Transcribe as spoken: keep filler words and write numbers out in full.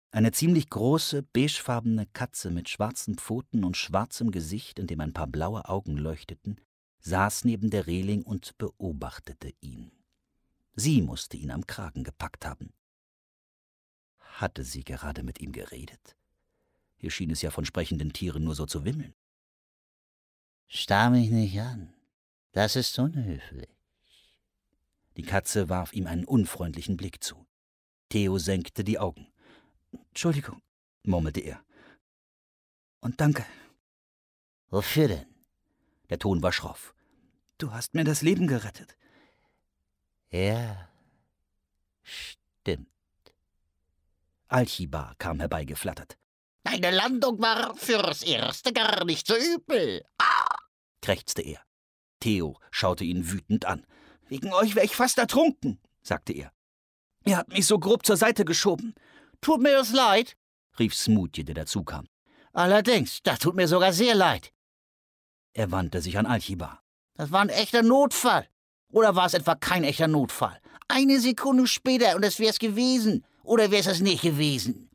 Eine ziemlich große, beigefarbene Katze mit schwarzen Pfoten und schwarzem Gesicht, in dem ein paar blaue Augen leuchteten, saß neben der Reling und beobachtete ihn. Sie musste ihn am Kragen gepackt haben. Hatte sie gerade mit ihm geredet? Hier schien es ja von sprechenden Tieren nur so zu wimmeln. »Starr mich nicht an. Das ist unhöflich.« Die Katze warf ihm einen unfreundlichen Blick zu. Theo senkte die Augen. »Entschuldigung«, murmelte er. »Und danke.« »Wofür denn?« Der Ton war schroff. »Du hast mir das Leben gerettet.« »Ja, stimmt.« Alchibar kam herbeigeflattert. »Deine Landung war fürs Erste gar nicht so übel.« Ah! krächzte er. Theo schaute ihn wütend an. »Wegen euch wäre ich fast ertrunken«, sagte er. »Ihr habt mich so grob zur Seite geschoben.« »Tut mir das leid«, rief Smutje, der dazukam. »Allerdings, das tut mir sogar sehr leid.« Er wandte sich an Alchibar. »Das war ein echter Notfall. Oder war es etwa kein echter Notfall? Eine Sekunde später und es wär's gewesen. Oder wär's es nicht gewesen?«